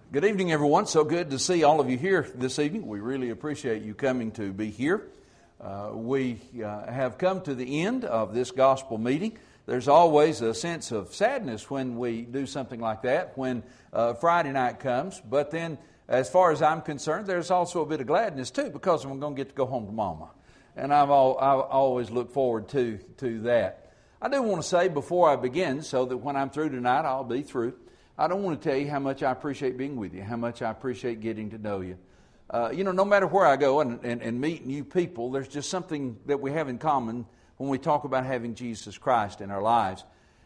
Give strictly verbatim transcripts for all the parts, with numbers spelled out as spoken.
Good evening, everyone. So good to see all of you here this evening. We really appreciate you coming to be here. Uh, we uh, have come to the end of this gospel meeting. There's always a sense of sadness when we do something like that, when uh, Friday night comes. But then, as far as I'm concerned, there's also a bit of gladness too, because I'm going to get to go home to Mama. And I've all, I always look forward to, to that. I do want to say before I begin, so that when I'm through tonight, I'll be through. I don't want to tell you how much I appreciate being with you, how much I appreciate getting to know you. Uh, you know, no matter where I go and, and, and meet new people, there's just something that we have in common when we talk about having Jesus Christ in our lives.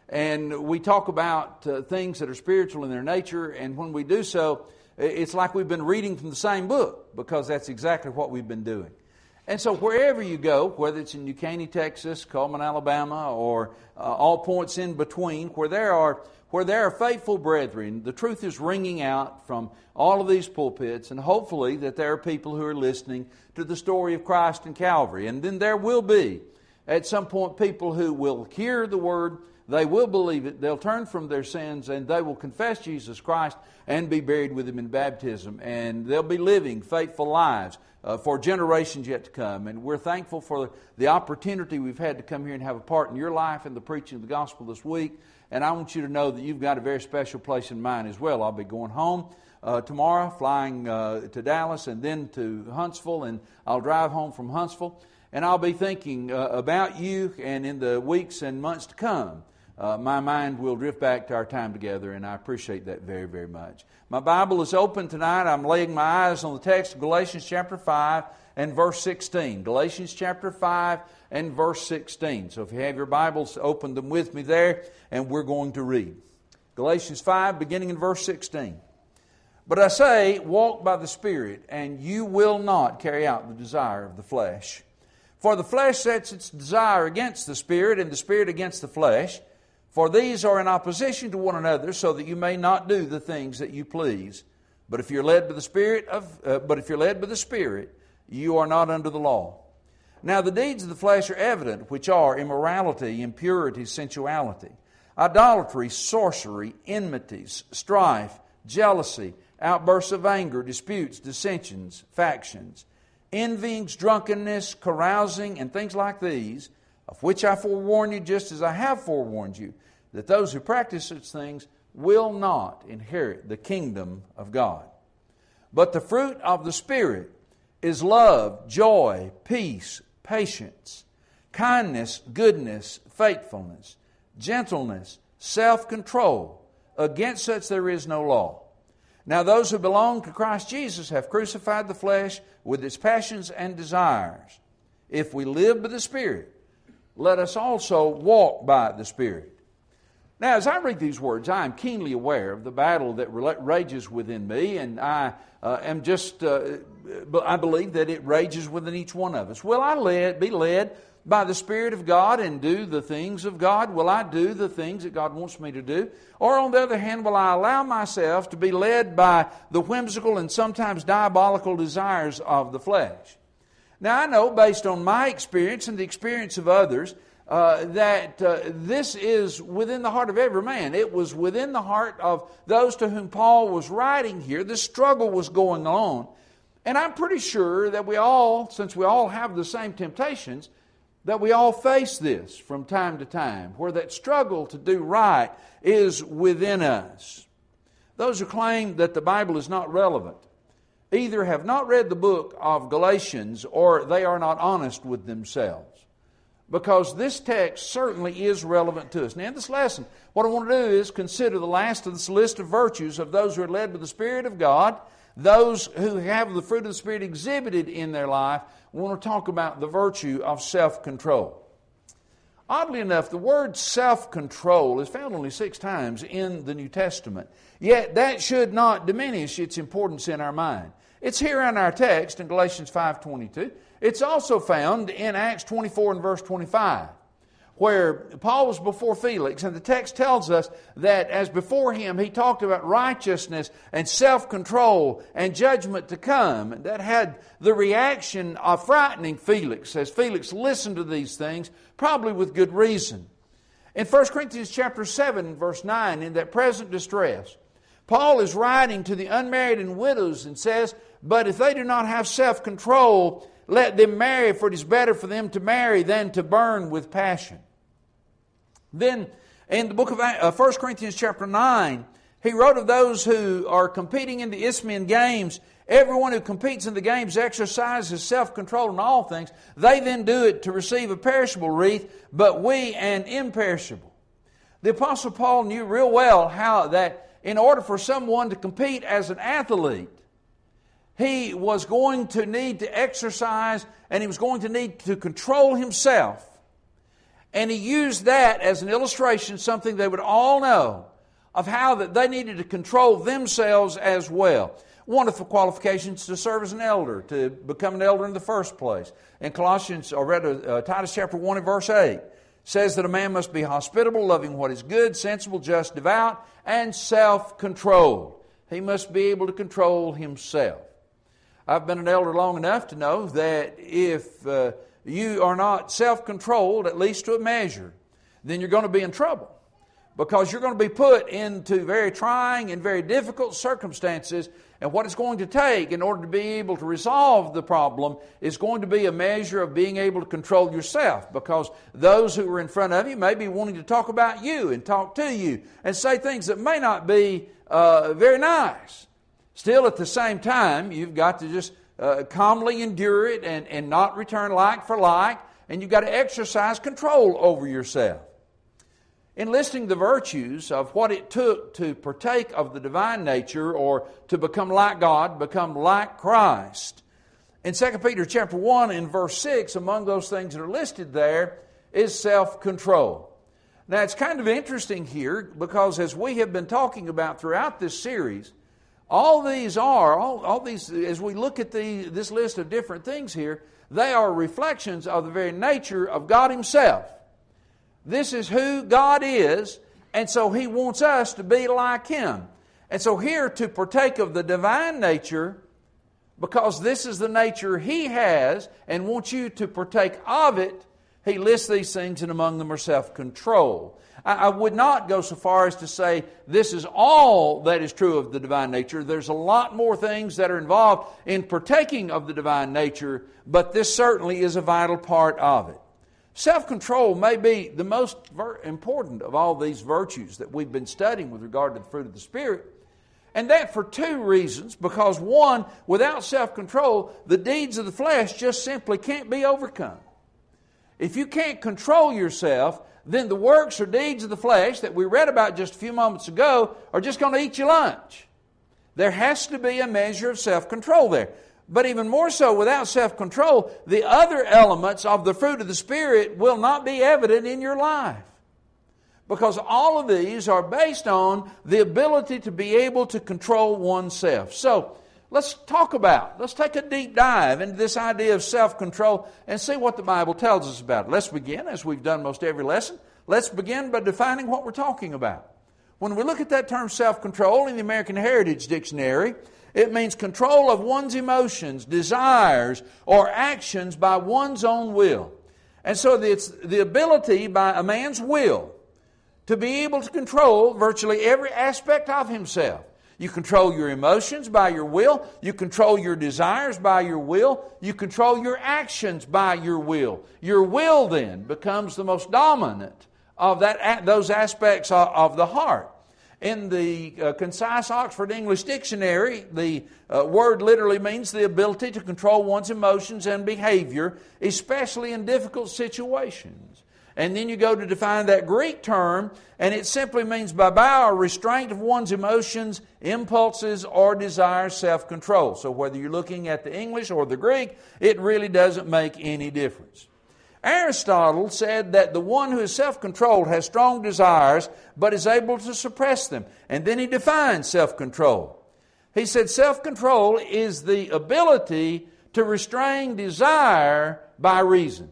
And we talk about uh, things that are spiritual in their nature, and when we do so, it's like we've been reading from the same book, because that's exactly what we've been doing. And so wherever you go, whether it's in New Caney, Texas, Coleman, Alabama, or uh, all points in between, where there are where there are faithful brethren, the truth is ringing out from all of these pulpits, and hopefully that there are people who are listening to the story of Christ and Calvary. And then there will be, at some point, people who will hear the Word, they will believe it, they'll turn from their sins, and they will confess Jesus Christ and be buried with Him in baptism. And they'll be living faithful lives uh, for generations yet to come. And we're thankful for the opportunity we've had to come here and have a part in your life in the preaching of the gospel this week. And I want you to know that you've got a very special place in mine as well. I'll be going home uh, tomorrow, flying uh, to Dallas and then to Huntsville, and I'll drive home from Huntsville. And I'll be thinking uh, about you, and in the weeks and months to come, uh, my mind will drift back to our time together, and I appreciate that very, very much. My Bible is open tonight. I'm laying my eyes on the text of Galatians chapter five and verse sixteen. Galatians chapter five and verse sixteen. So if you have your Bibles, open them with me there, and we're going to read. Galatians five, beginning in verse sixteen. But I say, walk by the Spirit, and you will not carry out the desire of the flesh. For the flesh sets its desire against the Spirit, and the Spirit against the flesh. For these are in opposition to one another, so that you may not do the things that you please. But if you're led by the Spirit of, uh, but if you're led by the Spirit, you are not under the law. Now the deeds of the flesh are evident, which are immorality, impurity, sensuality, idolatry, sorcery, enmities, strife, jealousy, outbursts of anger, disputes, dissensions, factions, envyings, drunkenness, carousing, and things like these, of which I forewarn you, just as I have forewarned you, that those who practice such things will not inherit the kingdom of God. But the fruit of the Spirit is love, joy, peace, patience, kindness, goodness, faithfulness, gentleness, self-control. Against such there is no law. Now those who belong to Christ Jesus have crucified the flesh with its passions and desires. If we live by the Spirit, let us also walk by the Spirit. Now, as I read these words, I am keenly aware of the battle that rages within me, and I uh, am just, uh, I believe that it rages within each one of us. Will I led, be led by the Spirit of God and do the things of God? Will I do the things that God wants me to do? Or on the other hand, will I allow myself to be led by the whimsical and sometimes diabolical desires of the flesh? Now, I know based on my experience and the experience of others, Uh, that uh, this is within the heart of every man. It was within the heart of those to whom Paul was writing here. This struggle was going on. And I'm pretty sure that we all, since we all have the same temptations, that we all face this from time to time, where that struggle to do right is within us. Those who claim that the Bible is not relevant either have not read the book of Galatians, or they are not honest with themselves. Because this text certainly is relevant to us. Now in this lesson, what I want to do is consider the last of this list of virtues of those who are led by the Spirit of God, those who have the fruit of the Spirit exhibited in their life. We want to talk about the virtue of self-control. Oddly enough, the word self-control is found only six times in the New Testament. Yet that should not diminish its importance in our mind. It's here in our text in Galatians five twenty-two. It's also found in Acts twenty-four and verse twenty-five, where Paul was before Felix, and the text tells us that as before him he talked about righteousness and self-control and judgment to come. And that had the reaction of frightening Felix, as Felix listened to these things, probably with good reason. In First Corinthians chapter seven, verse nine, in that present distress, Paul is writing to the unmarried and widows and says, but if they do not have self-control, let them marry, for it is better for them to marry than to burn with passion. Then, in the book of First Corinthians chapter nine, he wrote of those who are competing in the Isthmian Games. Everyone who competes in the games exercises self-control in all things. They then do it to receive a perishable wreath, but we an imperishable. The Apostle Paul knew real well how that in order for someone to compete as an athlete, he was going to need to exercise and he was going to need to control himself. And he used that as an illustration, something they would all know, of how that they needed to control themselves as well. One of the qualifications to serve as an elder, to become an elder in the first place. In Colossians, or rather uh, Titus chapter one and verse eight, says that a man must be hospitable, loving what is good, sensible, just, devout, and self-controlled. He must be able to control himself. I've been an elder long enough to know that if uh, you are not self-controlled, at least to a measure, then you're going to be in trouble. Because you're going to be put into very trying and very difficult circumstances, and what it's going to take in order to be able to resolve the problem is going to be a measure of being able to control yourself, because those who are in front of you may be wanting to talk about you and talk to you and say things that may not be uh, very nice. Still, at the same time, you've got to just uh, calmly endure it and, and not return like for like, and you've got to exercise control over yourself. In listing the virtues of what it took to partake of the divine nature or to become like God, become like Christ, in Second Peter chapter one and verse six, among those things that are listed there is self-control. Now, it's kind of interesting here because as we have been talking about throughout this series, all these are, all, all these, as we look at the, this list of different things here, they are reflections of the very nature of God Himself. This is who God is, and so He wants us to be like Him. And so here to partake of the divine nature, because this is the nature He has and wants you to partake of it, He lists these things, and among them are self-control. I, I would not go so far as to say this is all that is true of the divine nature. There's a lot more things that are involved in partaking of the divine nature, but this certainly is a vital part of it. Self-control may be the most important of all these virtues that we've been studying with regard to the fruit of the Spirit. And that for two reasons. Because one, without self-control, the deeds of the flesh just simply can't be overcome. If you can't control yourself, then the works or deeds of the flesh that we read about just a few moments ago are just going to eat your lunch. There has to be a measure of self-control there. But even more so, without self-control, the other elements of the fruit of the Spirit will not be evident in your life. Because all of these are based on the ability to be able to control oneself. So, let's talk about, let's take a deep dive into this idea of self-control and see what the Bible tells us about it. Let's begin, as we've done most every lesson, let's begin by defining what we're talking about. When we look at that term self-control in the American Heritage Dictionary, it means control of one's emotions, desires, or actions by one's own will. And so it's the ability by a man's will to be able to control virtually every aspect of himself. You control your emotions by your will. You control your desires by your will. You control your actions by your will. Your will then becomes the most dominant of that, those aspects of, of the heart. In the uh, Concise Oxford English Dictionary, the uh, word literally means the ability to control one's emotions and behavior, especially in difficult situations. And then you go to define that Greek term, and it simply means by power or restraint of one's emotions, impulses, or desires, self-control. So whether you're looking at the English or the Greek, it really doesn't make any difference. Aristotle said that the one who is self-controlled has strong desires, but is able to suppress them. And then he defines self-control. He said self-control is the ability to restrain desire by reason.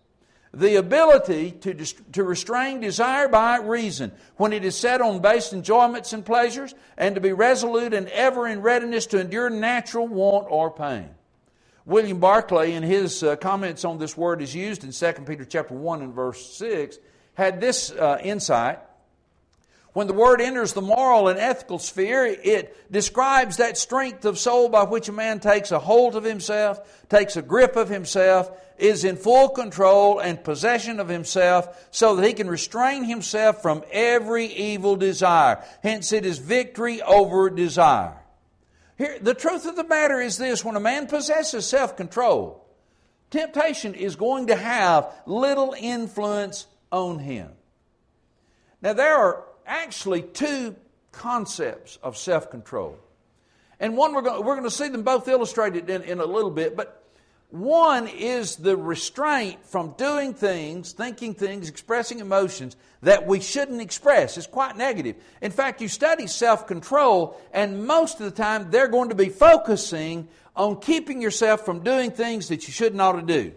The ability to, to restrain desire by reason when it is set on base enjoyments and pleasures, and to be resolute and ever in readiness to endure natural want or pain. William Barclay, in his uh, comments on this word is used in Second Peter chapter one and verse six, had this uh, insight. When the word enters the moral and ethical sphere, it describes that strength of soul by which a man takes a hold of himself, takes a grip of himself, is in full control and possession of himself so that he can restrain himself from every evil desire. Hence it is victory over desire. Here, the truth of the matter is this: when a man possesses self-control, temptation is going to have little influence on him. Now there are actually two concepts of self-control. And one, we're going, we're going to see them both illustrated in, in a little bit, but one is the restraint from doing things, thinking things, expressing emotions that we shouldn't express. It's quite negative. In fact, you study self-control, and most of the time they're going to be focusing on keeping yourself from doing things that you shouldn't ought to do.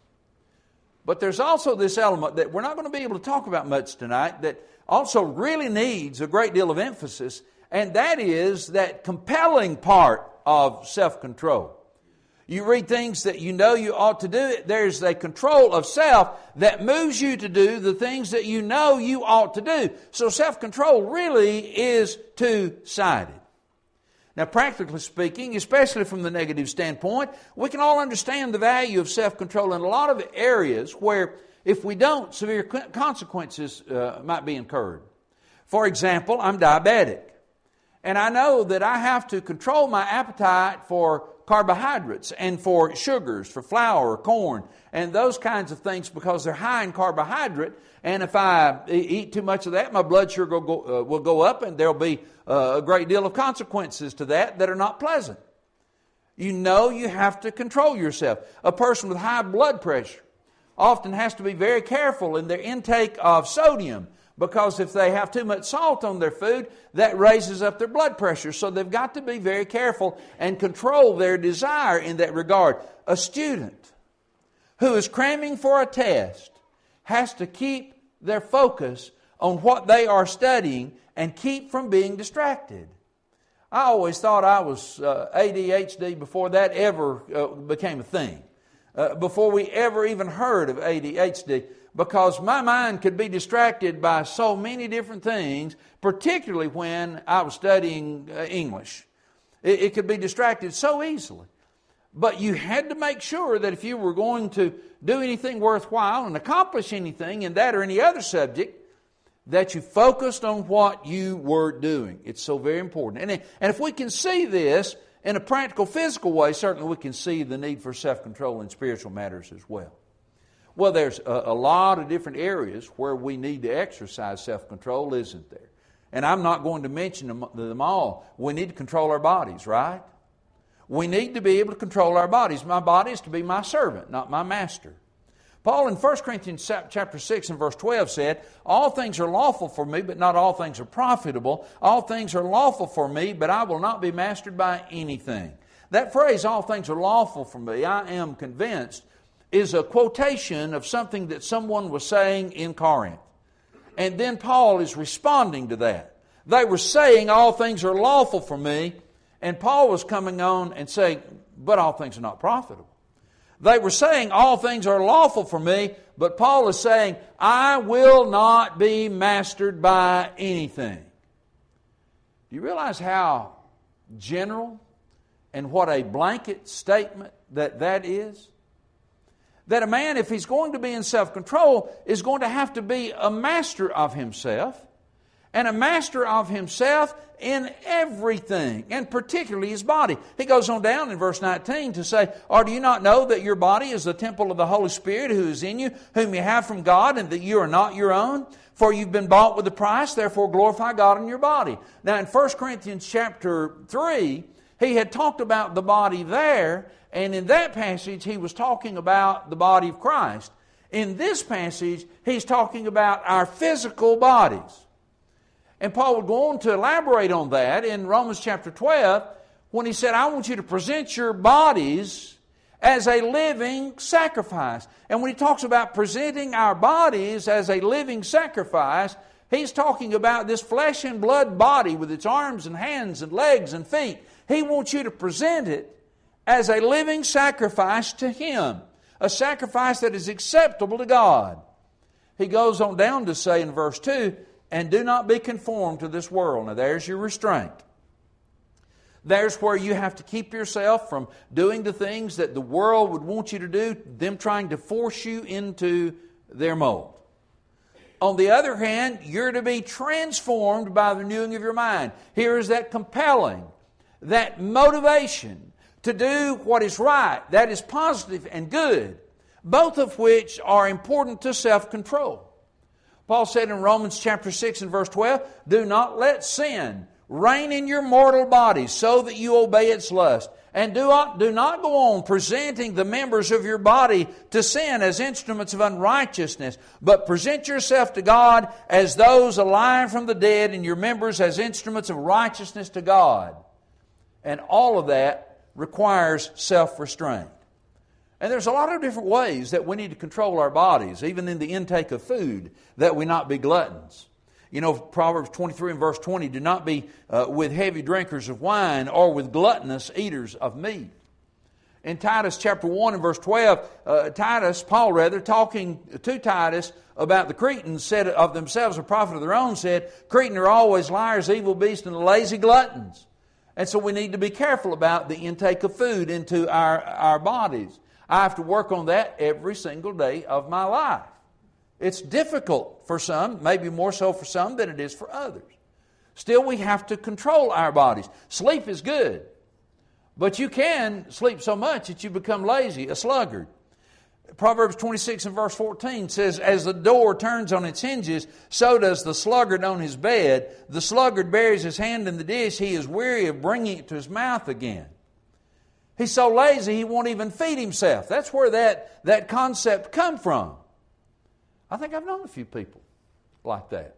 But there's also this element that we're not going to be able to talk about much tonight that also really needs a great deal of emphasis, and that is that compelling part of self-control. You read things that you know you ought to do. There's a control of self that moves you to do the things that you know you ought to do. So self-control really is two-sided. Now, practically speaking, especially from the negative standpoint, we can all understand the value of self-control in a lot of areas where, if we don't, severe consequences uh, might be incurred. For example, I'm diabetic. And I know that I have to control my appetite for carbohydrates and for sugars, for flour, corn, and those kinds of things because they're high in carbohydrate. And if I eat too much of that, my blood sugar will go, uh, will go up, and there'll be uh, a great deal of consequences to that that are not pleasant. You know you have to control yourself. A person with high blood pressure often has to be very careful in their intake of sodium, because if they have too much salt on their food, that raises up their blood pressure. So they've got to be very careful and control their desire in that regard. A student who is cramming for a test has to keep their focus on what they are studying and keep from being distracted. I always thought I was uh, A D H D before that ever uh, became a thing. Uh, before we ever even heard of A D H D, because my mind could be distracted by so many different things, particularly when I was studying uh, English. It, it could be distracted so easily. But you had to make sure that if you were going to do anything worthwhile and accomplish anything in that or any other subject, that you focused on what you were doing. It's so very important. And, and if we can see this in a practical, physical way, certainly we can see the need for self-control in spiritual matters as well. Well, there's a, a lot of different areas where we need to exercise self-control, isn't there? And I'm not going to mention them, them all. We need to control our bodies, right? We need to be able to control our bodies. My body is to be my servant, not my master. Paul in First Corinthians chapter six and verse twelve said, "All things are lawful for me, but not all things are profitable. All things are lawful for me, but I will not be mastered by anything." That phrase, "all things are lawful for me," I am convinced, is a quotation of something that someone was saying in Corinth. And then Paul is responding to that. They were saying, "All things are lawful for me," and Paul was coming on and saying, "But all things are not profitable." They were saying, "All things are lawful for me," but Paul is saying, "I will not be mastered by anything." Do you realize how general and what a blanket statement that that is? That a man, if he's going to be in self-control, is going to have to be a master of himself, and a master of himself in everything, and particularly his body. He goes on down in verse nineteen to say, "Or do you not know that your body is the temple of the Holy Spirit who is in you, whom you have from God, and that you are not your own? For you've been bought with a price, therefore glorify God in your body." Now in First Corinthians chapter three, he had talked about the body there, and in that passage he was talking about the body of Christ. In this passage, he's talking about our physical bodies. And Paul would go on to elaborate on that in Romans chapter twelve when he said, "I want you to present your bodies as a living sacrifice." And when he talks about presenting our bodies as a living sacrifice, he's talking about this flesh and blood body with its arms and hands and legs and feet. He wants you to present it as a living sacrifice to Him, a sacrifice that is acceptable to God. He goes on down to say in verse two, And do not be conformed to this world. Now there's your restraint. There's where you have to keep yourself from doing the things that the world would want you to do, them trying to force you into their mold. On the other hand, you're to be transformed by the renewing of your mind. Here is that compelling, that motivation to do what is right, that is positive and good, both of which are important to self-control. Paul said in Romans chapter six and verse twelve, do not let sin reign in your mortal bodies so that you obey its lust. And do not, do not go on presenting the members of your body to sin as instruments of unrighteousness, but present yourself to God as those alive from the dead, and your members as instruments of righteousness to God. And all of that requires self-restraint. And there's a lot of different ways that we need to control our bodies, even in the intake of food, that we not be gluttons. You know, Proverbs twenty-three and verse twenty, do not be uh, with heavy drinkers of wine or with gluttonous eaters of meat. In Titus chapter one and verse twelve, uh, Titus, Paul rather, talking to Titus about the Cretans, said of themselves, a prophet of their own, said, Cretans are always liars, evil beasts, and lazy gluttons. And so we need to be careful about the intake of food into our, our bodies. I have to work on that every single day of my life. It's difficult for some, maybe more so for some than it is for others. Still, we have to control our bodies. Sleep is good, but you can sleep so much that you become lazy, a sluggard. Proverbs twenty-six and verse fourteen says, as the door turns on its hinges, so does the sluggard on his bed. The sluggard buries his hand in the dish. He is weary of bringing it to his mouth again. He's so lazy he won't even feed himself. That's where that, that concept come from. I think I've known a few people like that.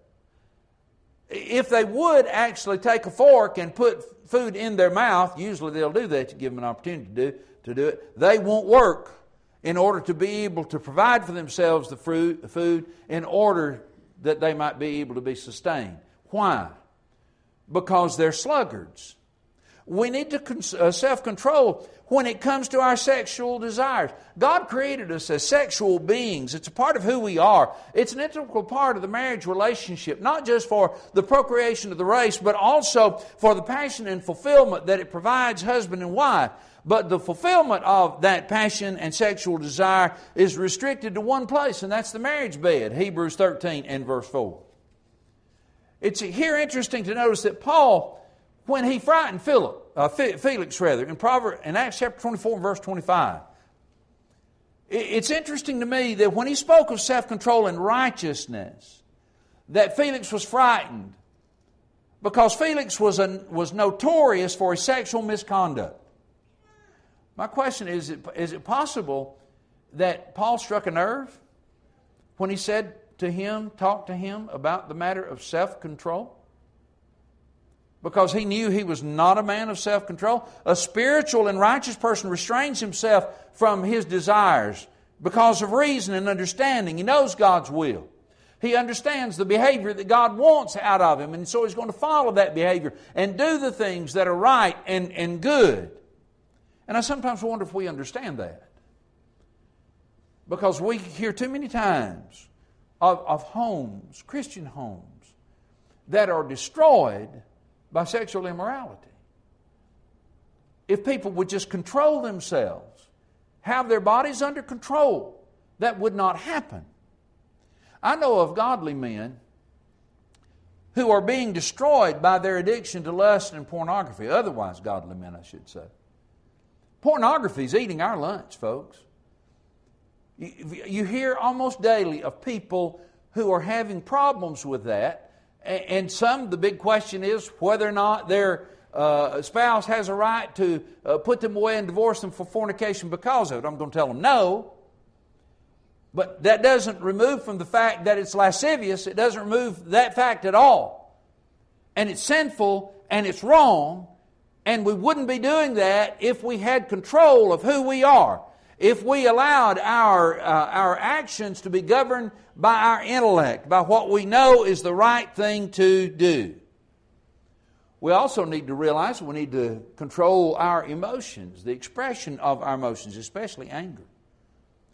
If they would actually take a fork and put food in their mouth, usually they'll do that, you give them an opportunity to do, to do it, they won't work in order to be able to provide for themselves the fruit, the food in order that they might be able to be sustained. Why? Because they're sluggards. We need to uh, self-control when it comes to our sexual desires. God created us as sexual beings. It's a part of who we are. It's an integral part of the marriage relationship, not just for the procreation of the race, but also for the passion and fulfillment that it provides husband and wife. But the fulfillment of that passion and sexual desire is restricted to one place, and that's the marriage bed, Hebrews thirteen and verse four. It's here interesting to notice that Paul, when he frightened Philip, uh, Felix rather, in Proverbs, in Acts chapter twenty-four and verse twenty-five, it's interesting to me that when he spoke of self-control and righteousness, that Felix was frightened because Felix was a, was notorious for his sexual misconduct. My question is, is it possible that Paul struck a nerve when he said to him, talked to him about the matter of self-control? Because he knew he was not a man of self-control. A spiritual and righteous person restrains himself from his desires because of reason and understanding. He knows God's will. He understands the behavior that God wants out of him, and so he's going to follow that behavior and do the things that are right and, and good. And I sometimes wonder if we understand that. Because we hear too many times of, of homes, Christian homes, that are destroyed by sexual immorality. If people would just control themselves, have their bodies under control, that would not happen. I know of godly men who are being destroyed by their addiction to lust and pornography. Otherwise godly men, I should say. Pornography is eating our lunch, folks. You, you hear almost daily of people who are having problems with that. And some, the big question is whether or not their uh, spouse has a right to uh, put them away and divorce them for fornication because of it. I'm going to tell them no. But that doesn't remove from the fact that it's lascivious. It doesn't remove that fact at all. And it's sinful and it's wrong. And we wouldn't be doing that if we had control of who we are. If we allowed our, uh, our actions to be governed by our intellect, by what we know is the right thing to do. We also need to realize we need to control our emotions, the expression of our emotions, especially anger.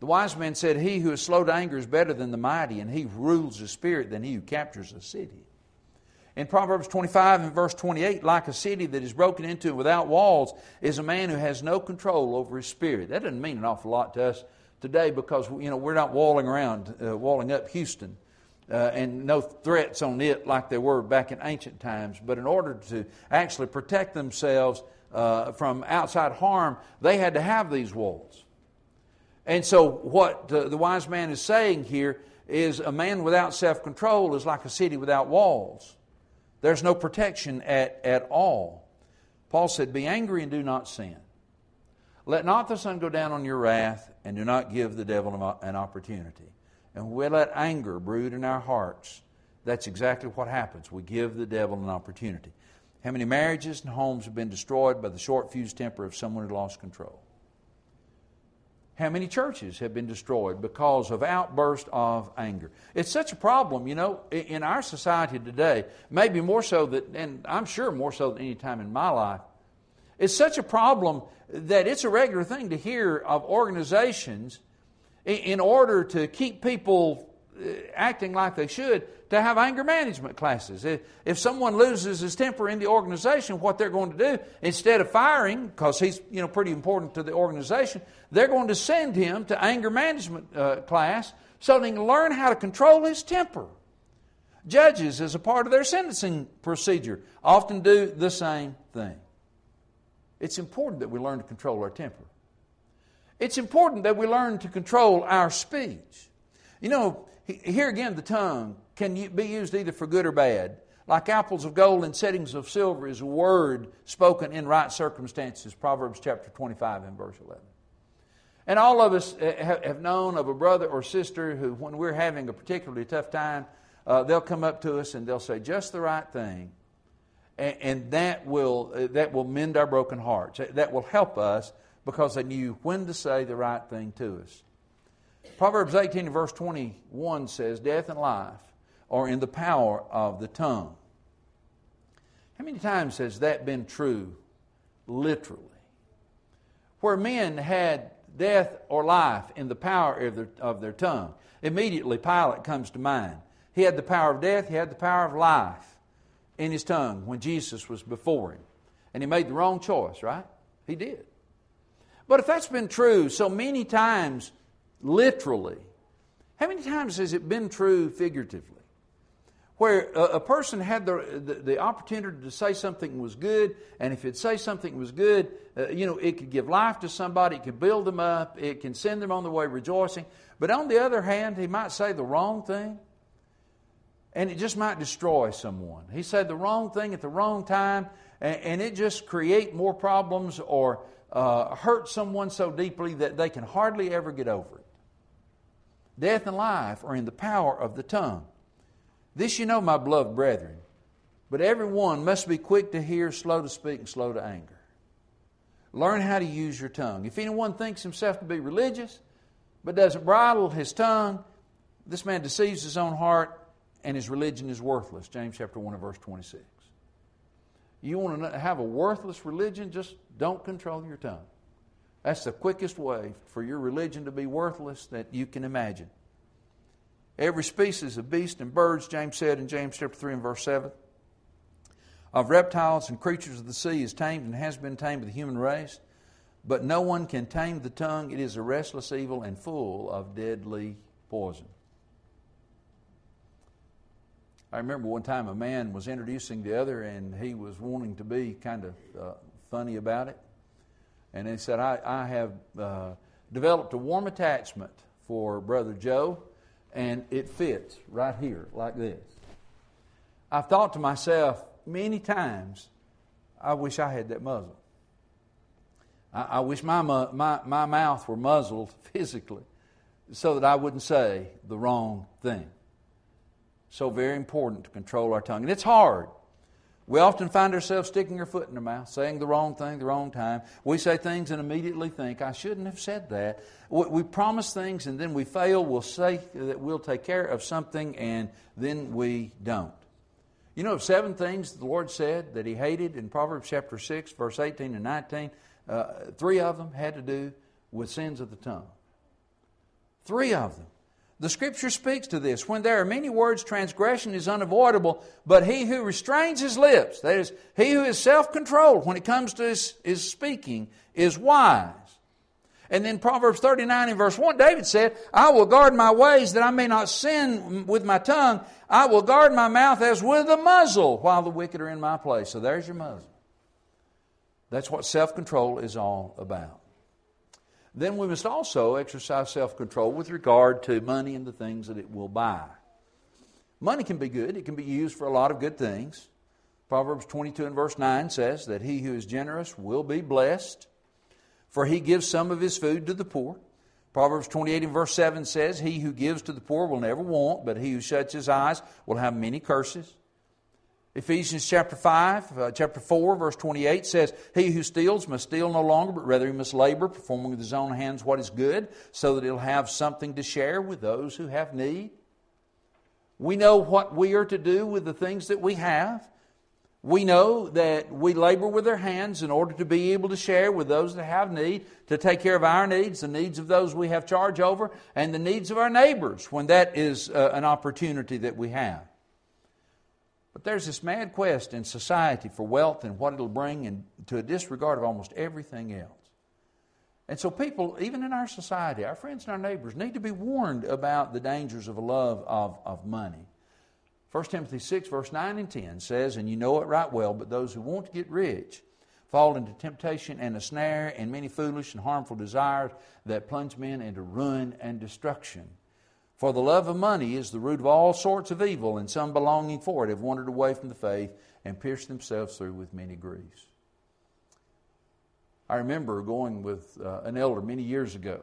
The wise man said, he who is slow to anger is better than the mighty, and he who rules his spirit than he who captures a city. In Proverbs twenty-five and verse twenty-eight, like a city that is broken into without walls is a man who has no control over his spirit. That doesn't mean an awful lot to us today because, you know, we're not walling around, uh, walling up Houston, uh, and no threats on it like there were back in ancient times. But in order to actually protect themselves uh, from outside harm, they had to have these walls. And so what uh, the wise man is saying here is a man without self-control is like a city without walls. There's no protection at, at all. Paul said, be angry and do not sin. Let not the sun go down on your wrath, and do not give the devil an opportunity. And when we let anger brood in our hearts, that's exactly what happens. We give the devil an opportunity. How many marriages and homes have been destroyed by the short-fused temper of someone who lost control? How many churches have been destroyed because of outbursts of anger? It's such a problem, you know, in our society today, maybe more so that, and I'm sure more so than any time in my life. It's such a problem that it's a regular thing to hear of organizations in order to keep people acting like they should, to have anger management classes. If someone loses his temper in the organization, what they're going to do, instead of firing, because he's, you know, pretty important to the organization, they're going to send him to anger management uh, class so they can learn how to control his temper. Judges, as a part of their sentencing procedure, often do the same thing. It's important that we learn to control our temper. It's important that we learn to control our speech. You know, here again, the tongue can be used either for good or bad. Like apples of gold in settings of silver is a word spoken in right circumstances, Proverbs chapter twenty-five and verse eleven. And all of us have known of a brother or sister who, when we're having a particularly tough time, uh, they'll come up to us and they'll say just the right thing, and, and that will that will mend our broken hearts. That will help us because they knew when to say the right thing to us. Proverbs eighteen and verse twenty-one says, death and life are in the power of the tongue. How many times has that been true, literally? Where men had death or life in the power of their, of their tongue. Immediately, Pilate comes to mind. He had the power of death, he had the power of life in his tongue when Jesus was before him. And he made the wrong choice, right? He did. But if that's been true so many times, literally, how many times has it been true figuratively? Where a, a person had the, the, the opportunity to say something was good, and if it say something was good, uh, you know, it could give life to somebody, it could build them up, it can send them on their way rejoicing. But on the other hand, he might say the wrong thing, and it just might destroy someone. He said the wrong thing at the wrong time, and, and it just create more problems or uh, hurt someone so deeply that they can hardly ever get over it. Death and life are in the power of the tongue. This you know, my beloved brethren, but everyone must be quick to hear, slow to speak, and slow to anger. Learn how to use your tongue. If anyone thinks himself to be religious, but doesn't bridle his tongue, this man deceives his own heart, and his religion is worthless. James chapter one and verse twenty-six. You want to have a worthless religion, just don't control your tongue. That's the quickest way for your religion to be worthless that you can imagine. Every species of beast and birds, James said in James chapter three and verse seven, of reptiles and creatures of the sea is tamed and has been tamed of the human race, but no one can tame the tongue. It is a restless evil and full of deadly poison. I remember one time a man was introducing the other, and he was wanting to be kind of uh, funny about it. And he said, I, I have uh, developed a warm attachment for Brother Joe, and it fits right here like this. I've thought to myself many times, I wish I had that muzzle. I, I wish my, my, my mouth were muzzled physically so that I wouldn't say the wrong thing. So very important to control our tongue. And it's hard. We often find ourselves sticking our foot in our mouth, saying the wrong thing the wrong time. We say things and immediately think, I shouldn't have said that. We promise things and then we fail. We'll say that we'll take care of something and then we don't. You know, of seven things the Lord said that He hated in Proverbs chapter six, verse eighteen and nineteen, uh, three of them had to do with sins of the tongue. Three of them. The Scripture speaks to this. When there are many words, transgression is unavoidable, but he who restrains his lips, that is, he who is self-controlled when it comes to his, his speaking, is wise. And then Proverbs thirty-nine and verse one, David said, I will guard my ways that I may not sin with my tongue. I will guard my mouth as with a muzzle while the wicked are in my place. So there's your muzzle. That's what self-control is all about. Then we must also exercise self-control with regard to money and the things that it will buy. Money can be good. It can be used for a lot of good things. Proverbs twenty-two and verse nine says that he who is generous will be blessed, for he gives some of his food to the poor. Proverbs twenty-eight and verse seven says, he who gives to the poor will never want, but he who shuts his eyes will have many curses. Ephesians chapter five, uh, chapter four, verse twenty-eight says, he who steals must steal no longer, but rather he must labor, performing with his own hands what is good, so that he'll have something to share with those who have need. We know what we are to do with the things that we have. We know that we labor with our hands in order to be able to share with those that have need, to take care of our needs, the needs of those we have charge over, and the needs of our neighbors when that is uh, an opportunity that we have. But there's this mad quest in society for wealth and what it'll bring, and to a disregard of almost everything else. And so people, even in our society, our friends and our neighbors, need to be warned about the dangers of a love of, of money. First Timothy six, verse nine and ten says, and you know it right well, but those who want to get rich fall into temptation and a snare and many foolish and harmful desires that plunge men into ruin and destruction. For the love of money is the root of all sorts of evil, and some belonging for it have wandered away from the faith and pierced themselves through with many griefs. I remember going with uh, an elder many years ago,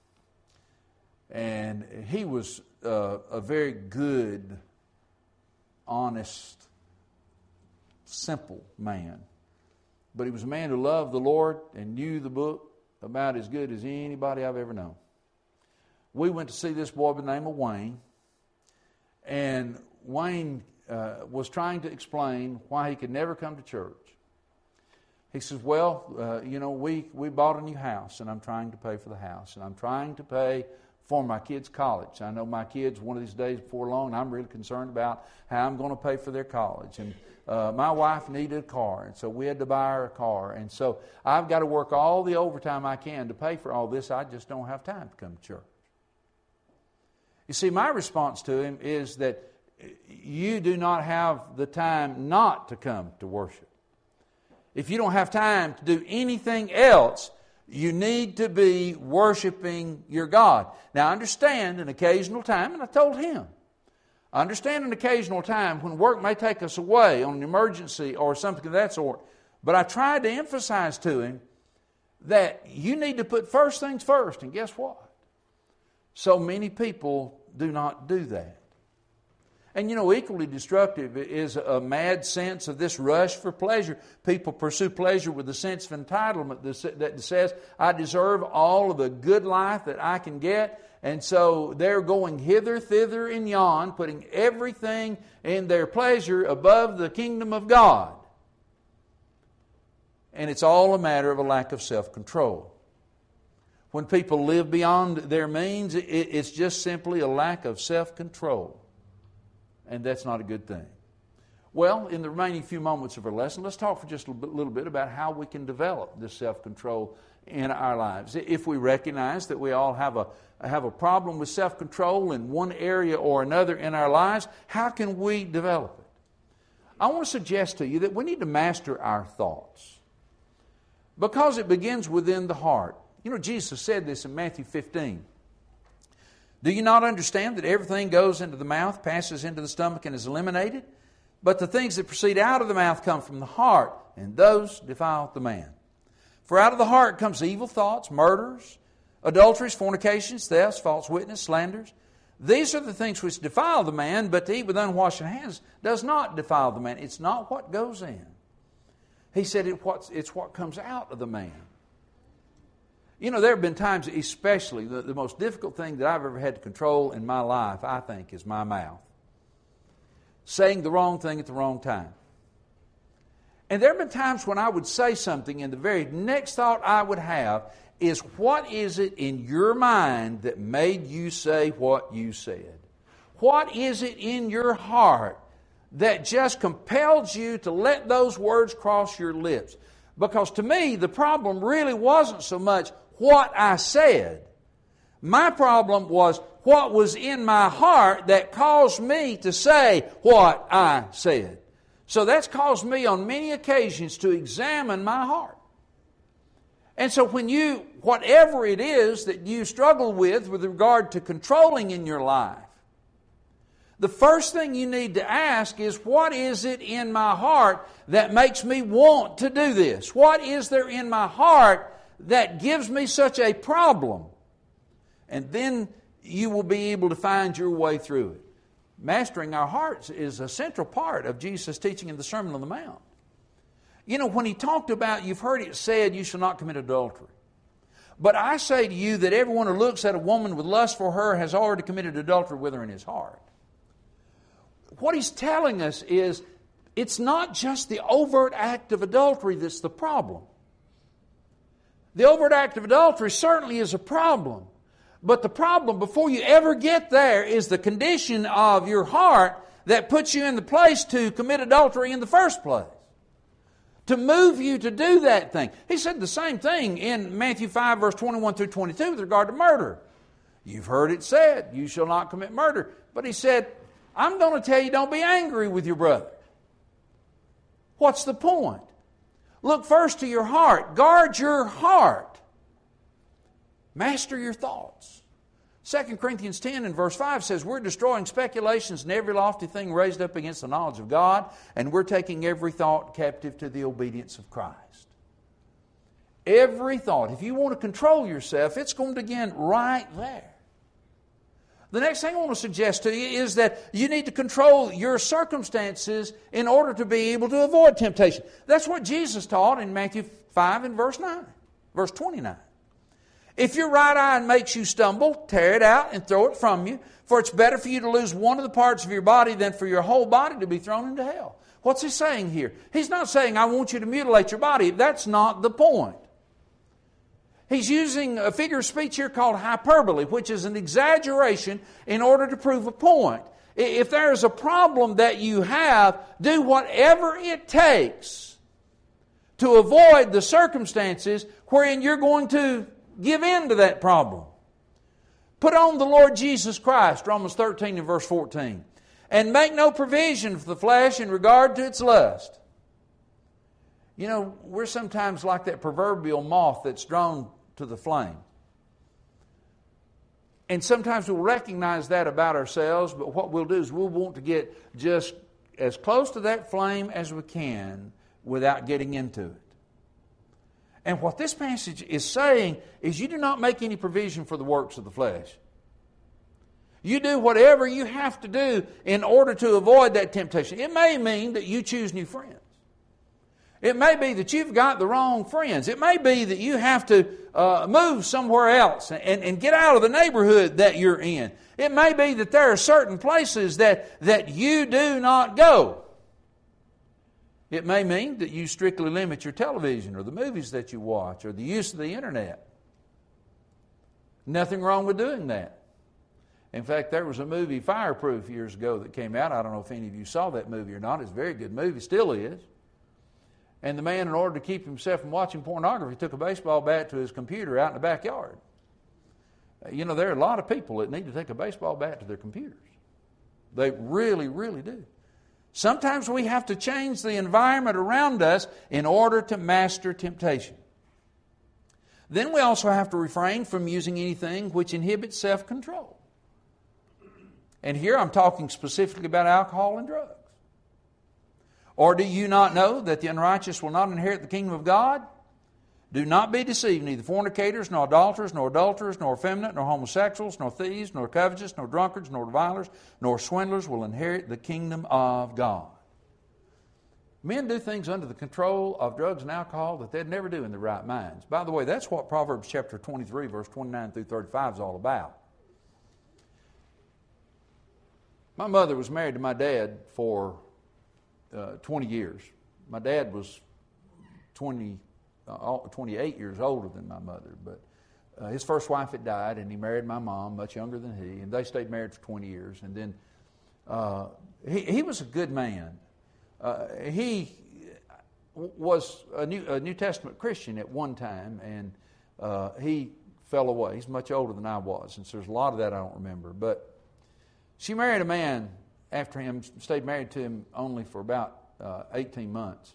and he was uh, a very good, honest, simple man. But he was a man who loved the Lord and knew the book about as good as anybody I've ever known. We went to see this boy by the name of Wayne, and Wayne uh, was trying to explain why he could never come to church. He says, well, uh, you know, we, we bought a new house, and I'm trying to pay for the house, and I'm trying to pay for my kids' college. I know my kids, one of these days before long, and I'm really concerned about how I'm going to pay for their college. And uh, my wife needed a car, and so we had to buy her a car. And so I've got to work all the overtime I can to pay for all this. I just don't have time to come to church. You see, my response to him is that you do not have the time not to come to worship. If you don't have time to do anything else, you need to be worshiping your God. Now, understand an occasional time, and I told him, understand an occasional time when work may take us away on an emergency or something of that sort. But I tried to emphasize to him that you need to put first things first, and guess what? So many people do not do that. And you know, equally destructive is a mad sense of this rush for pleasure. People pursue pleasure with a sense of entitlement that says, I deserve all of the good life that I can get. And so they're going hither, thither, and yon, putting everything in their pleasure above the kingdom of God. And it's all a matter of a lack of self-control. When people live beyond their means, it's just simply a lack of self-control. And that's not a good thing. Well, in the remaining few moments of our lesson, let's talk for just a little bit about how we can develop this self-control in our lives. If we recognize that we all have a, have a problem with self-control in one area or another in our lives, how can we develop it? I want to suggest to you that we need to master our thoughts, because it begins within the heart. You know, Jesus said this in Matthew fifteen. Do you not understand that everything goes into the mouth, passes into the stomach, and is eliminated? But the things that proceed out of the mouth come from the heart, and those defile the man. For out of the heart comes evil thoughts, murders, adulteries, fornications, thefts, false witness, slanders. These are the things which defile the man, but to eat with unwashed hands does not defile the man. It's not what goes in. He said it what's, it's what comes out of the man. You know, there have been times, especially, the, the most difficult thing that I've ever had to control in my life, I think, is my mouth. Saying the wrong thing at the wrong time. And there have been times when I would say something and the very next thought I would have is, what is it in your mind that made you say what you said? What is it in your heart that just compels you to let those words cross your lips? Because to me, the problem really wasn't so much what I said. My problem was what was in my heart that caused me to say what I said. So that's caused me on many occasions to examine my heart. And so when you, whatever it is that you struggle with with regard to controlling in your life, the first thing you need to ask is, what is it in my heart that makes me want to do this? What is there in my heart that gives me such a problem? And then you will be able to find your way through it. Mastering our hearts is a central part of Jesus' teaching in the Sermon on the Mount. You know, when He talked about, you've heard it said, you shall not commit adultery. But I say to you that everyone who looks at a woman with lust for her has already committed adultery with her in his heart. What He's telling us is, it's not just the overt act of adultery that's the problem. The overt act of adultery certainly is a problem. But the problem, before you ever get there, is the condition of your heart that puts you in the place to commit adultery in the first place. To move you to do that thing. He said the same thing in Matthew five, verse twenty-one through twenty-two with regard to murder. You've heard it said, you shall not commit murder. But He said, I'm going to tell you, don't be angry with your brother. What's the point? Look first to your heart. Guard your heart. Master your thoughts. Second Corinthians ten and verse five says, we're destroying speculations and every lofty thing raised up against the knowledge of God, and we're taking every thought captive to the obedience of Christ. Every thought. If you want to control yourself, it's going to begin right there. The next thing I want to suggest to you is that you need to control your circumstances in order to be able to avoid temptation. That's what Jesus taught in Matthew five and verse nine, verse twenty-nine. If your right eye makes you stumble, tear it out and throw it from you, for it's better for you to lose one of the parts of your body than for your whole body to be thrown into hell. What's He saying here? He's not saying, I want you to mutilate your body. That's not the point. He's using a figure of speech here called hyperbole, which is an exaggeration in order to prove a point. If there is a problem that you have, do whatever it takes to avoid the circumstances wherein you're going to give in to that problem. Put on the Lord Jesus Christ, Romans thirteen and verse fourteen, and make no provision for the flesh in regard to its lust. You know, we're sometimes like that proverbial moth that's drawn to the flame. And sometimes we'll recognize that about ourselves, but what we'll do is we'll want to get just as close to that flame as we can without getting into it. And what this passage is saying is, you do not make any provision for the works of the flesh. You do whatever you have to do in order to avoid that temptation. It may mean that you choose new friends. It may be that you've got the wrong friends. It may be that you have to uh, move somewhere else and, and get out of the neighborhood that you're in. It may be that there are certain places that, that you do not go. It may mean that you strictly limit your television or the movies that you watch or the use of the internet. Nothing wrong with doing that. In fact, there was a movie, Fireproof, years ago that came out. I don't know if any of you saw that movie or not. It's a very good movie, still is. And the man, in order to keep himself from watching pornography, took a baseball bat to his computer out in the backyard. You know, there are a lot of people that need to take a baseball bat to their computers. They really, really do. Sometimes we have to change the environment around us in order to master temptation. Then we also have to refrain from using anything which inhibits self-control. And here I'm talking specifically about alcohol and drugs. Or do you not know that the unrighteous will not inherit the kingdom of God? Do not be deceived. Neither fornicators, nor adulterers, nor adulterers, nor effeminate, nor homosexuals, nor thieves, nor covetous, nor drunkards, nor revilers, nor swindlers will inherit the kingdom of God. Men do things under the control of drugs and alcohol that they'd never do in their right minds. By the way, that's what Proverbs chapter twenty-three, verse twenty-nine through thirty-five is all about. My mother was married to my dad for uh, twenty years. my dad was twenty, uh, twenty-eight years older than my mother, but uh, his first wife had died, and he married my mom, much younger than he, and they stayed married for twenty years. And then uh, he, he was a good man. Uh, he was a New, a New Testament Christian at one time, and uh, he fell away. He's much older than I was, and so there's a lot of that I don't remember. But she married a man after him, stayed married to him only for about uh, eighteen months.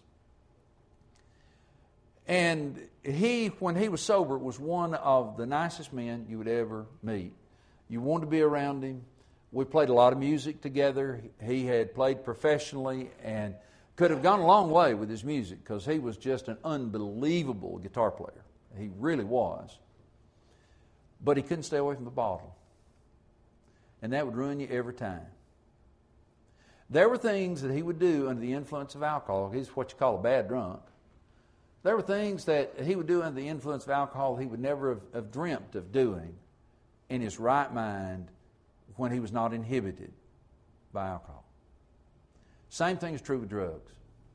And he, when he was sober, was one of the nicest men you would ever meet. You wanted to be around him. We played a lot of music together. He had played professionally and could have gone a long way with his music because he was just an unbelievable guitar player. He really was. But he couldn't stay away from the bottle. And that would ruin you every time. There were things that he would do under the influence of alcohol. He's what you call a bad drunk. There were things that he would do under the influence of alcohol he would never have, have dreamt of doing in his right mind when he was not inhibited by alcohol. Same thing is true with drugs.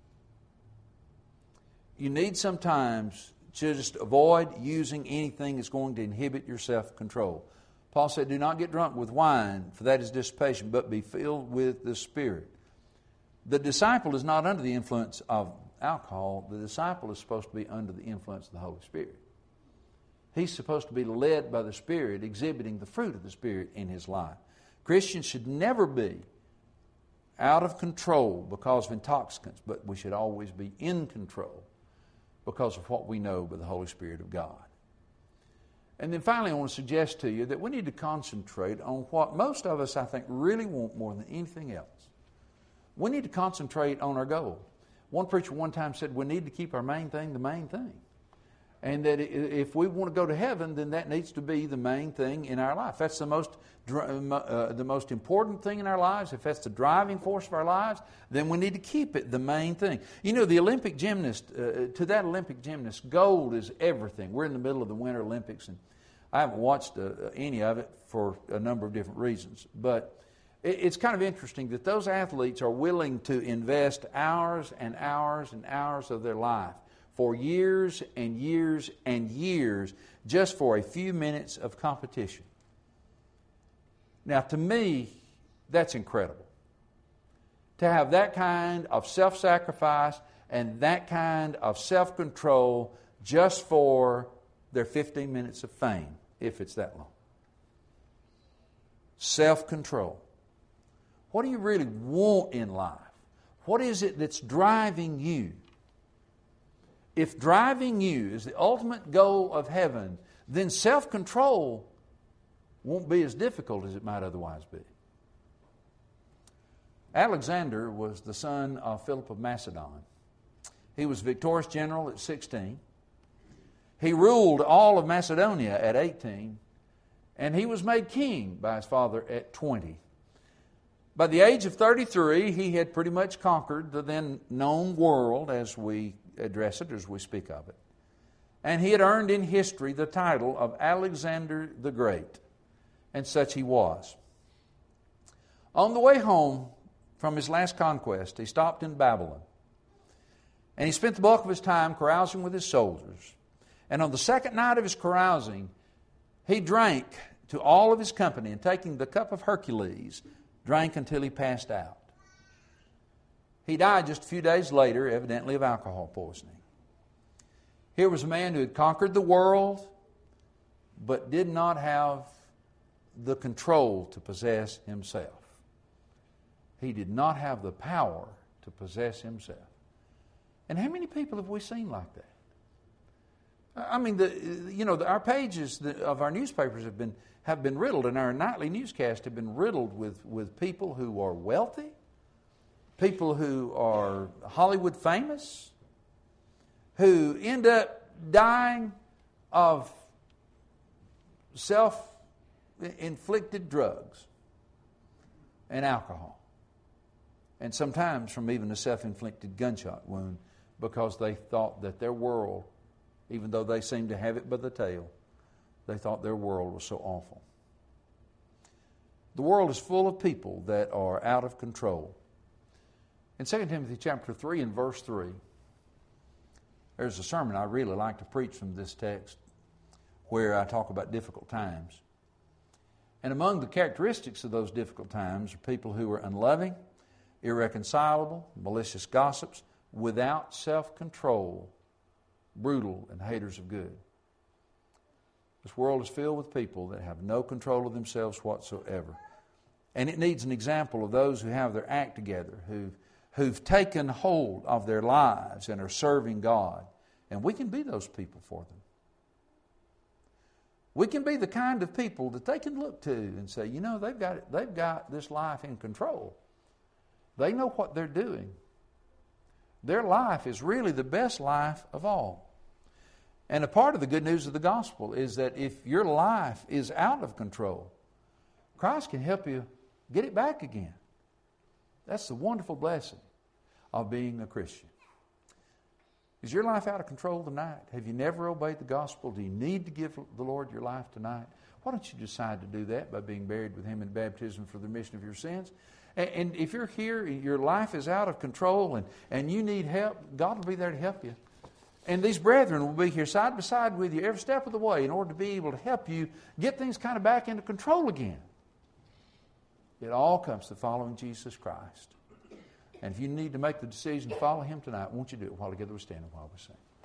You need sometimes to just avoid using anything that's going to inhibit your self-control. Paul said, do not get drunk with wine, for that is dissipation, but be filled with the Spirit. The disciple is not under the influence of alcohol. The disciple is supposed to be under the influence of the Holy Spirit. He's supposed to be led by the Spirit, exhibiting the fruit of the Spirit in his life. Christians should never be out of control because of intoxicants, but we should always be in control because of what we know by the Holy Spirit of God. And then finally, I want to suggest to you that we need to concentrate on what most of us, I think, really want more than anything else. We need to concentrate on our goal. One preacher one time said we need to keep our main thing the main thing. And that if we want to go to heaven, then that needs to be the main thing in our life. That's the most uh, the most important thing in our lives. If that's the driving force of our lives, then we need to keep it the main thing. You know, the Olympic gymnast, uh, to that Olympic gymnast, gold is everything. We're in the middle of the Winter Olympics, and I haven't watched uh, any of it for a number of different reasons. But it, it's kind of interesting that those athletes are willing to invest hours and hours and hours of their life for years and years and years just for a few minutes of competition. Now, to me, that's incredible. To have that kind of self-sacrifice and that kind of self-control just for their fifteen minutes of fame, if it's that long. Self-control. What do you really want in life? What is it that's driving you? If driving you is the ultimate goal of heaven, then self-control won't be as difficult as it might otherwise be. Alexander was the son of Philip of Macedon. He was victorious general at sixteen. He ruled all of Macedonia at eighteen, and he was made king by his father at twenty. By the age of thirty-three, he had pretty much conquered the then known world as we address it, as we speak of it. And he had earned in history the title of Alexander the Great, and such he was. On the way home from his last conquest, he stopped in Babylon, and he spent the bulk of his time carousing with his soldiers. And on the second night of his carousing, he drank to all of his company, and taking the cup of Hercules, drank until he passed out. He died just a few days later, evidently of alcohol poisoning. Here was a man who had conquered the world, but did not have the control to possess himself. He did not have the power to possess himself. And how many people have we seen like that? I mean, the, you know, the, our pages of our newspapers have been have been riddled, and our nightly newscasts have been riddled with, with people who are wealthy, people who are Hollywood famous, who end up dying of self-inflicted drugs and alcohol, and sometimes from even a self-inflicted gunshot wound because they thought that their world, even though they seemed to have it by the tail, they thought their world was so awful. The world is full of people that are out of control. In Second Timothy chapter three and verse three, There's a sermon I really like to preach from this text where I talk about difficult times. And among the characteristics of those difficult times are people who are unloving, irreconcilable, malicious gossips, without self-control, brutal, and haters of good. This world is filled with people that have no control of themselves whatsoever. And it needs an example of those who have their act together, who've, who've taken hold of their lives and are serving God. And we can be those people for them. We can be the kind of people that they can look to and say, you know, they've got it, they've got this life in control. They know what they're doing. Their life is really the best life of all. And a part of the good news of the gospel is that if your life is out of control, Christ can help you get it back again. That's the wonderful blessing of being a Christian. Is your life out of control tonight? Have you never obeyed the gospel? Do you need to give the Lord your life tonight? Why don't you decide to do that by being buried with Him in baptism for the remission of your sins? And, and if you're here, your life is out of control and, and you need help, God will be there to help you. And these brethren will be here side by side with you every step of the way in order to be able to help you get things kind of back into control again. It all comes to following Jesus Christ. And if you need to make the decision to follow Him tonight, won't you do it while together we stand and while we sing?